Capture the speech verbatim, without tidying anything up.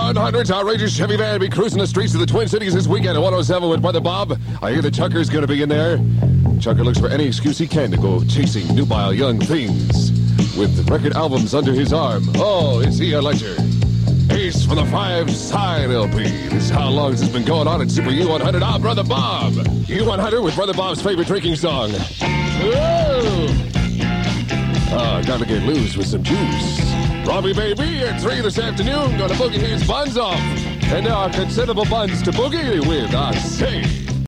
one hundred's outrageous Chevy van be cruising the streets of the Twin Cities this weekend at one oh seven with Brother Bob. I hear the Chucker's gonna be in there. Chucker looks for any excuse he can to go chasing nubile young things with record albums under his arm. Oh, is he a ledger? Ace from the Five Side L P. This is how long this has been going on at Super U one hundred. I'm Brother Bob. U one hundred with Brother Bob's favorite drinking song. Whoa! Oh, gotta get loose with some juice. Robbie Baby at three this afternoon. Gonna boogie his buns off. And there are considerable buns to boogie with, I say.